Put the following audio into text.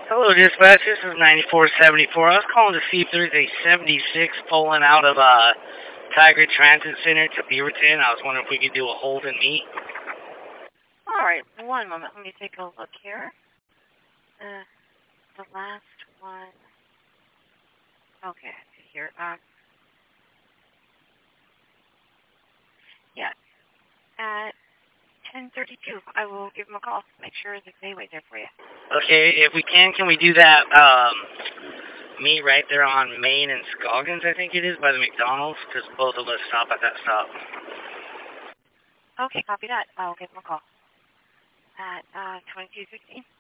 Hello, dispatch. This is 9474. I was calling to see if there's a 76 pulling out of Tiger Transit Center to Beaverton. I was wondering if we could do a hold and meet. All right, one moment. Let me take a look here. The last one. Okay, here. Yeah. At 10:32, I will give them a call. Make sure that they wait there for you. Okay, if we can we do that meet right there on Main and Scoggins, I think it is, by the McDonald's, because both of us stop at that stop. Okay, copy that. I'll give them a call. At 22:16.